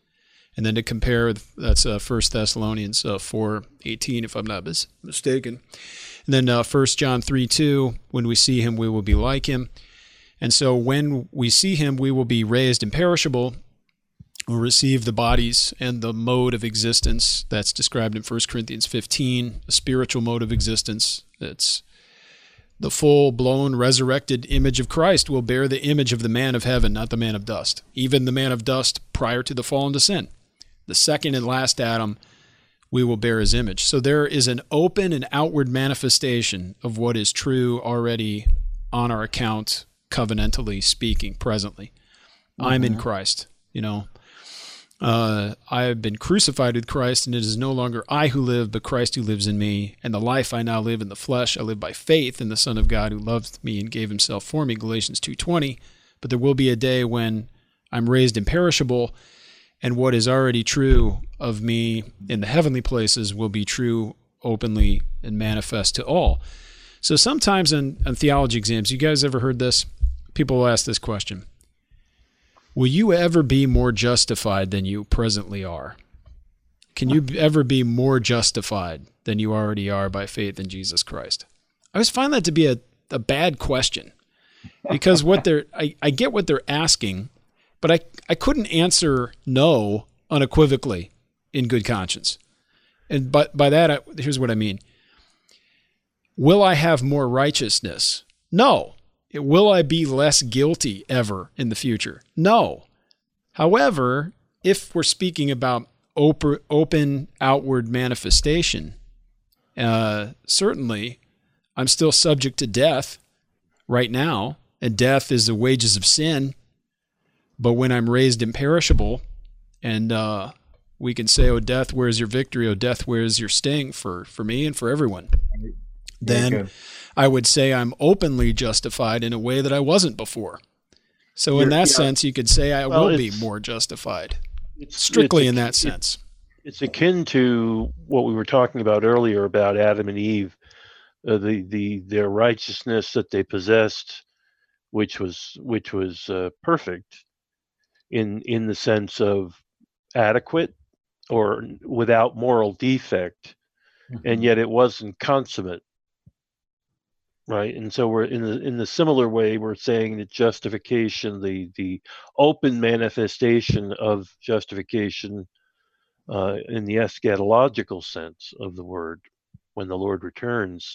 And then to compare, that's 1 Thessalonians 4:18, if I'm not mistaken. And then 1 John 3:2, when we see him, we will be like him. And so when we see him, we will be raised imperishable. We'll receive the bodies and the mode of existence that's described in 1 Corinthians 15, a spiritual mode of existence. It's the full-blown resurrected image of Christ will bear the image of the man of heaven, not the man of dust. Even the man of dust prior to the fall into sin. The second and last Adam, we will bear his image. So there is an open and outward manifestation of what is true already on our account, covenantally speaking, presently. I'm in Christ, I have been crucified with Christ, and it is no longer I who live, but Christ who lives in me. And the life I now live in the flesh, I live by faith in the Son of God who loved me and gave himself for me, Galatians 2:20. But there will be a day when I'm raised imperishable, and what is already true of me in the heavenly places will be true openly and manifest to all. So sometimes on theology exams, you guys ever heard this? People will ask this question. Will you ever be more justified than you presently are? Can you ever be more justified than you already are by faith in Jesus Christ? I always find that to be a bad question, because I get what they're asking, but I couldn't answer no unequivocally in good conscience. And by that, here's what I mean. Will I have more righteousness? No. Will I be less guilty ever in the future? No. However, if we're speaking about open outward manifestation, certainly I'm still subject to death right now, and death is the wages of sin. But when I'm raised imperishable, and we can say, "Oh, death, where's your victory? Oh, death, where's your sting?" for me and for everyone. Then I would say I'm openly justified in a way that I wasn't before. So in that sense, you could say I will be more justified, strictly in that sense. It's akin to what we were talking about earlier about Adam and Eve, their righteousness that they possessed, which was perfect in the sense of adequate or without moral defect, and yet it wasn't consummate. Right, and so we're in the similar way. We're saying that justification, the open manifestation of justification, in the eschatological sense of the word, when the Lord returns,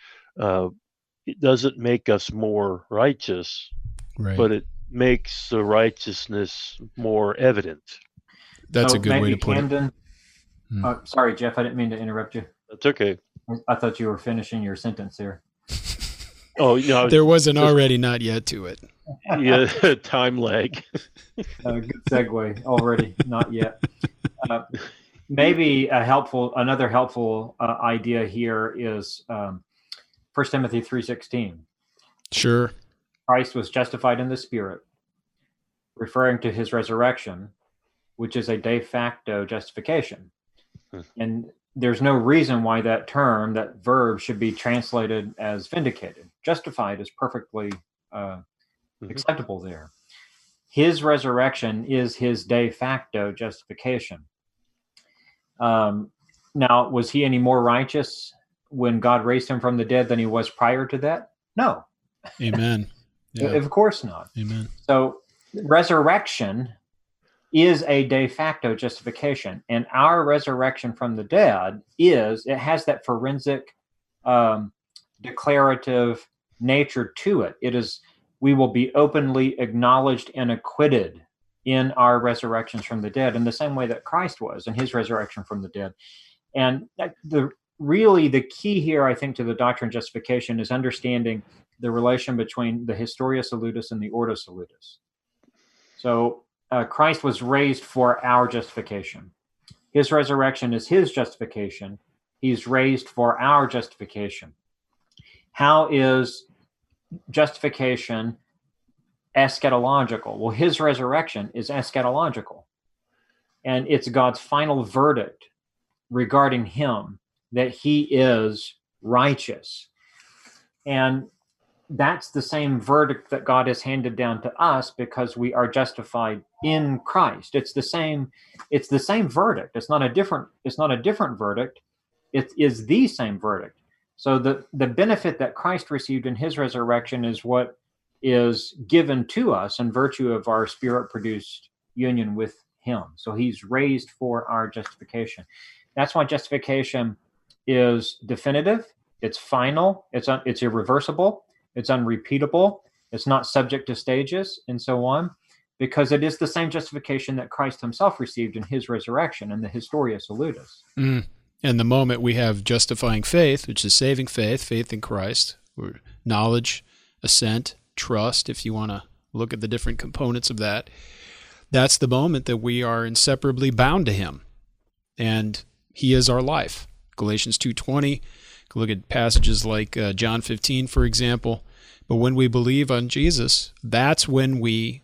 it doesn't make us more righteous, right, but it makes the righteousness more evident. That's a good way to put Camden, it. Sorry, Jeff, I didn't mean to interrupt you. That's okay. I thought you were finishing your sentence there. Oh, no, there was an already not yet to it. Yeah, time lag. Good segue. Already not yet. Maybe another helpful idea here is 1 Timothy 3:16. Sure. Christ was justified in the Spirit, referring to his resurrection, which is a de facto justification. And there's no reason why that verb should be translated as vindicated. Justified is perfectly acceptable there. His resurrection is his de facto justification. Now, was he any more righteous when God raised him from the dead than he was prior to that? No. Amen. Yeah. Of course not. Amen. So resurrection is a de facto justification, and our resurrection from the dead has that forensic declarative nature to it. It is, we will be openly acknowledged and acquitted in our resurrections from the dead in the same way that Christ was in his resurrection from the dead. And the key here, I think, to the doctrine of justification is understanding the relation between the Historia Salutis and the Ordo Salutis. So Christ was raised for our justification. His resurrection is his justification. He's raised for our justification. How is justification eschatological? Well, his resurrection is eschatological. And it's God's final verdict regarding him that he is righteous. And that's the same verdict that God has handed down to us because we are justified in Christ. It's the same verdict. It's not a different verdict. It is the same verdict. So the benefit that Christ received in his resurrection is what is given to us in virtue of our spirit-produced union with him. So he's raised for our justification. That's why justification is definitive, it's final, it's irreversible, it's unrepeatable, it's not subject to stages, and so on, because it is the same justification that Christ himself received in his resurrection in the Historia Salutis. And the moment we have justifying faith, which is saving faith in Christ, or knowledge, assent, trust, if you want to look at the different components of that, that's the moment that we are inseparably bound to him. And he is our life. Galatians 2:20, look at passages like John 15, for example. But when we believe on Jesus, that's when we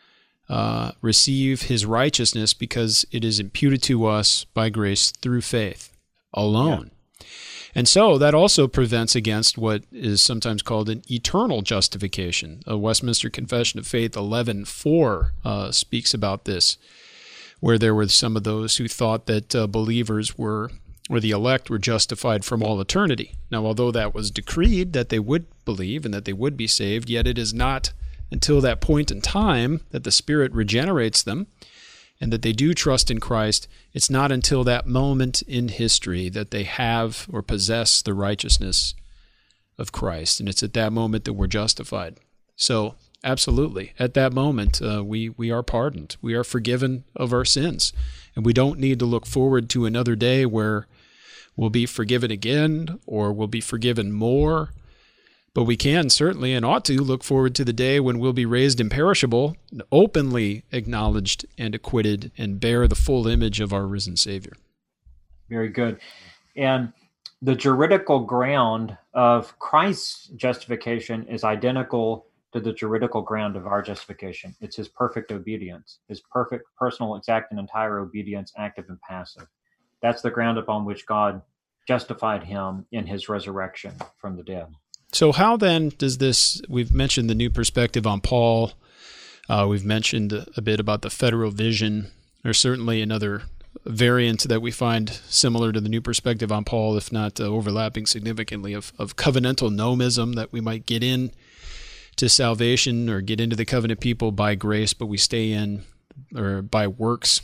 receive his righteousness, because it is imputed to us by grace through faith alone. Yeah. And so that also prevents against what is sometimes called an eternal justification. A Westminster Confession of Faith 11:4 speaks about this, where there were some of those who thought that believers were, or the elect were, justified from all eternity. Now, although that was decreed that they would believe and that they would be saved, yet it is not until that point in time that the Spirit regenerates them and that they do trust in Christ. It's not until that moment in history that they have or possess the righteousness of Christ. And it's at that moment that we're justified. So, absolutely, at that moment, we are pardoned. We are forgiven of our sins. And we don't need to look forward to another day where we'll be forgiven again or we'll be forgiven more. But we can certainly and ought to look forward to the day when we'll be raised imperishable, openly acknowledged and acquitted, and bear the full image of our risen Savior. Very good. And the juridical ground of Christ's justification is identical to the juridical ground of our justification. It's his perfect obedience, his perfect, personal, exact, and entire obedience, active and passive. That's the ground upon which God justified him in his resurrection from the dead. So how then does this, we've mentioned the new perspective on Paul, we've mentioned a bit about the federal vision. There's certainly another variant that we find similar to the new perspective on Paul, if not overlapping significantly, of covenantal nomism, that we might get in to salvation or get into the covenant people by grace, but we stay in or by works.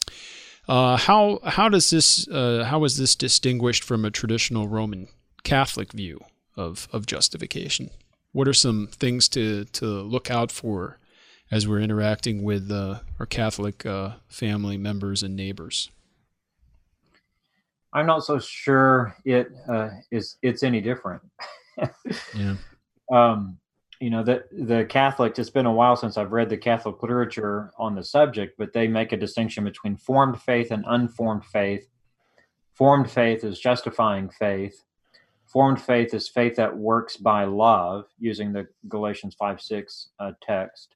How is this distinguished from a traditional Roman Catholic view of justification? What are some things to look out for as we're interacting with our Catholic family members and neighbors? I'm not so sure it's any different. Yeah. The Catholics, it's been a while since I've read the Catholic literature on the subject, but they make a distinction between formed faith and unformed faith. Formed faith is justifying faith. Formed faith is faith that works by love, using the Galatians 5:6 text.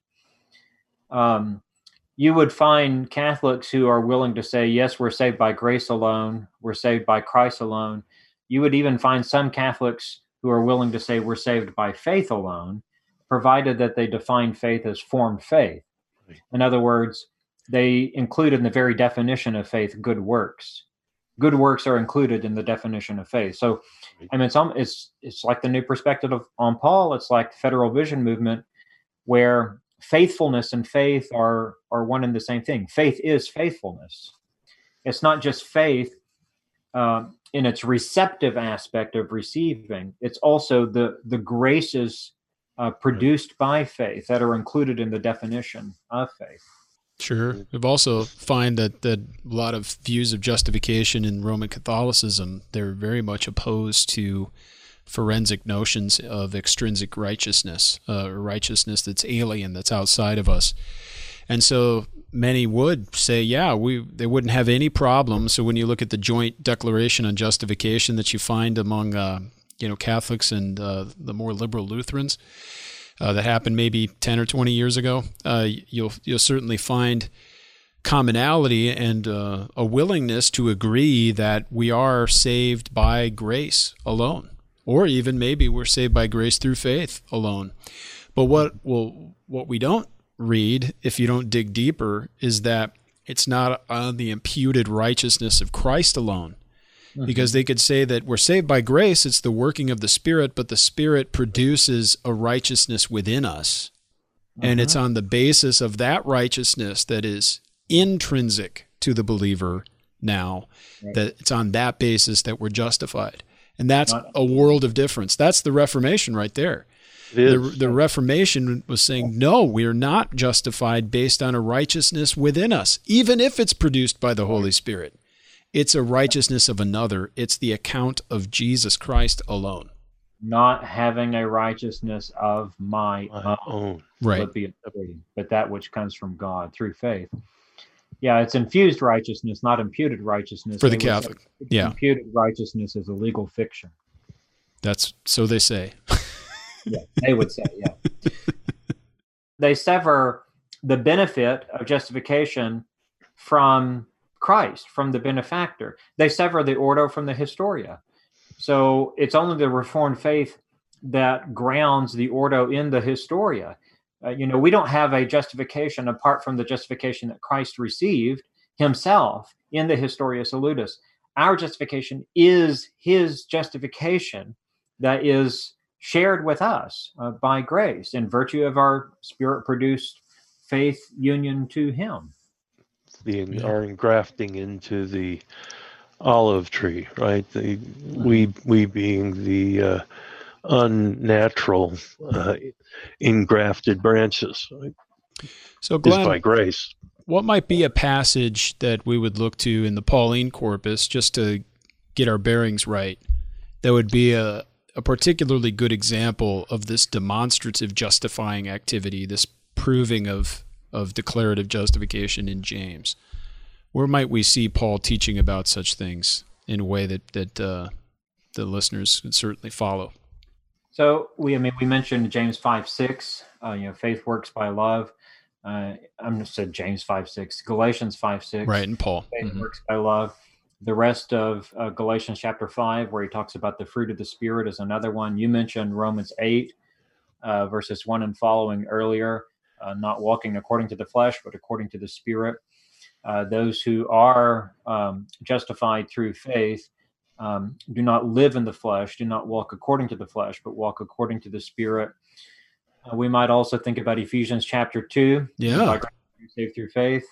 You would find Catholics who are willing to say, yes, we're saved by grace alone, we're saved by Christ alone. You would even find some Catholics who are willing to say we're saved by faith alone, provided that they define faith as formed faith. In other words, they include in the very definition of faith good works. Good works are included in the definition of faith. So, I mean, it's like the new perspective on Paul. It's like the Federal Vision movement, where faithfulness and faith are one and the same thing. Faith is faithfulness. It's not just faith in its receptive aspect of receiving. It's also the graces produced by faith that are included in the definition of faith. Sure. We've also find that a lot of views of justification in Roman Catholicism, they're very much opposed to forensic notions of extrinsic righteousness, or righteousness that's alien, that's outside of us. And so many would say, they wouldn't have any problem. So when you look at the joint declaration on justification that you find among Catholics and the more liberal Lutherans, that happened maybe 10 or 20 years ago, you'll certainly find commonality and a willingness to agree that we are saved by grace alone. Or even maybe we're saved by grace through faith alone. But what we don't read, if you don't dig deeper, is that it's not on the imputed righteousness of Christ alone. Because they could say that we're saved by grace, it's the working of the Spirit, but the Spirit produces a righteousness within us. And it's on the basis of that righteousness that is intrinsic to the believer now, that it's on that basis that we're justified. And that's a world of difference. That's the Reformation right there. The Reformation was saying, no, we are not justified based on a righteousness within us, even if it's produced by the Holy Spirit. It's a righteousness of another. It's the account of Jesus Christ alone. Not having a righteousness of my own. Right. Philippians 3, but that which comes from God through faith. Yeah, it's infused righteousness, not imputed righteousness. For the Catholic. Yeah. Imputed righteousness is a legal fiction. That's so they say. Yeah, they would say, yeah. They sever the benefit of justification from Christ, from the benefactor. They sever the ordo from the historia. So it's only the Reformed faith that grounds the ordo in the historia. We don't have a justification apart from the justification that Christ received himself in the Historia Salutis. Our justification is his justification that is shared with us by grace in virtue of our Spirit-produced faith union to him. Our engrafting into the olive tree, right? We being the unnatural engrafted branches. Right? So, Glenn, is by grace. What might be a passage that we would look to in the Pauline corpus just to get our bearings right that would be a particularly good example of this demonstrative justifying activity, this proving of declarative justification in James? Where might we see Paul teaching about such things in a way that the listeners could certainly follow? So we mentioned James 5:6. Faith works by love. I'm just said James 5:6, Galatians 5:6. Right, and Paul. Faith works by love. The rest of Galatians chapter 5, where he talks about the fruit of the Spirit, is another one. You mentioned Romans 8, verses 1 and following earlier, not walking according to the flesh, but according to the Spirit. Those who are justified through faith do not live in the flesh, do not walk according to the flesh, but walk according to the Spirit. We might also think about Ephesians chapter 2. Yeah. Saved through faith.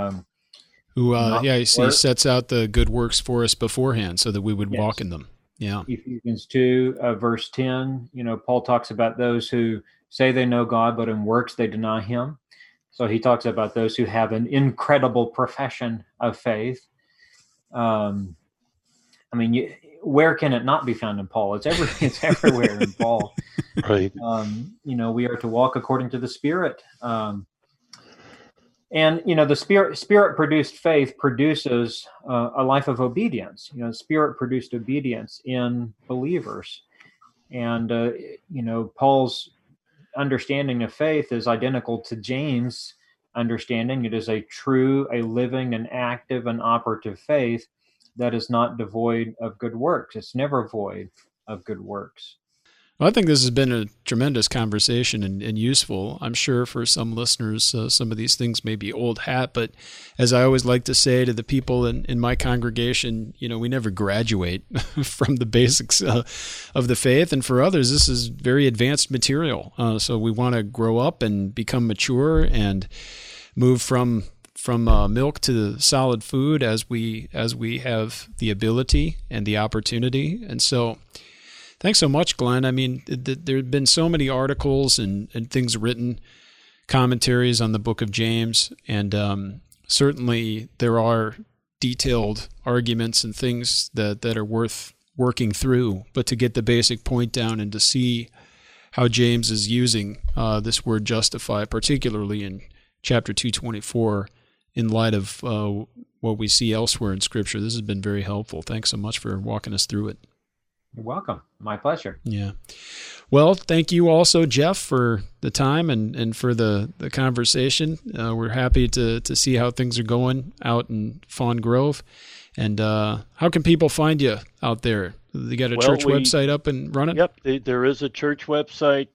He sets out the good works for us beforehand so that we would walk in them. Yeah. Ephesians 2, verse 10, Paul talks about those who say they know God, but in works they deny him. So he talks about those who have an incredible profession of faith. Where can it not be found in Paul? It's everywhere in Paul. Right. We are to walk according to the Spirit. The Spirit-produced faith produces a life of obedience. Spirit-produced obedience in believers. And, Paul's understanding of faith is identical to James' understanding. It is a true, a living, an active, and operative faith that is not devoid of good works. It's never void of good works. Well, I think this has been a tremendous conversation and useful. I'm sure for some listeners, some of these things may be old hat, but as I always like to say to the people in my congregation, we never graduate from the basics of the faith. And for others, this is very advanced material. So we want to grow up and become mature and move from milk to solid food as we have the ability and the opportunity. And so thanks so much, Glenn. There have been so many articles and things written, commentaries on the book of James, and certainly there are detailed arguments and things that are worth working through. But to get the basic point down and to see how James is using this word justify, particularly in chapter 2:24, in light of what we see elsewhere in Scripture, this has been very helpful. Thanks so much for walking us through it. You're welcome. My pleasure. Yeah. Well, thank you also, Jeff, for the time and for the conversation. We're happy to see how things are going out in Fawn Grove. And how can people find you out there? They got a church website up and running? Yep, there is a church website,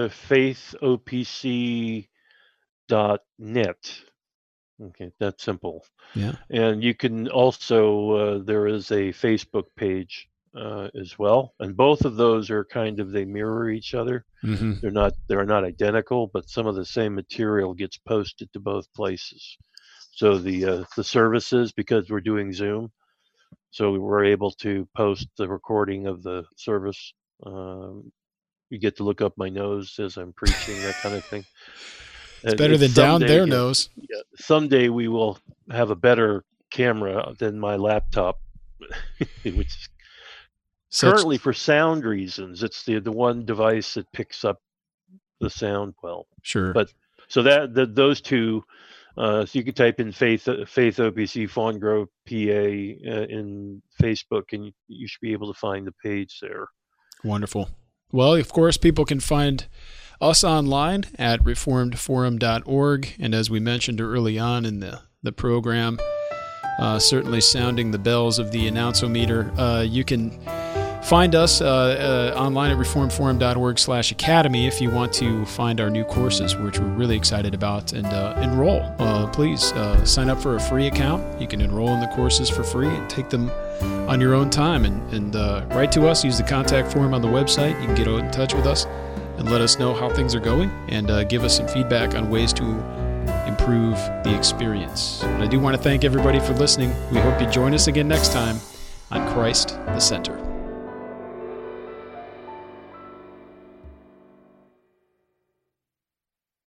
faithopc.net. Okay, that's simple. Yeah. And you can also, there is a Facebook page as well. And both of those are they mirror each other. Mm-hmm. They're not identical, but some of the same material gets posted to both places. So the services, because we're doing Zoom, so we were able to post the recording of the service. You get to look up my nose as I'm preaching, that kind of thing. It's better than down their nose. Yeah, someday we will have a better camera than my laptop, which is currently, for sound reasons, it's the one device that picks up the sound well. Sure. But so those two, so you can type in Faith OPC Fawn Grove, PA in Facebook, and you should be able to find the page there. Wonderful. Well, of course, people can find us online at reformedforum.org. And as we mentioned early on in the program, certainly sounding the bells of the announce-o-meter, you can find us online at reformedforum.org/academy if you want to find our new courses, which we're really excited about, and enroll. Please sign up for a free account. You can enroll in the courses for free and take them on your own time, and write to us. Use the contact form on the website. You can get in touch with us and let us know how things are going, and give us some feedback on ways to improve the experience. And I do want to thank everybody for listening. We hope you join us again next time on Christ the Center.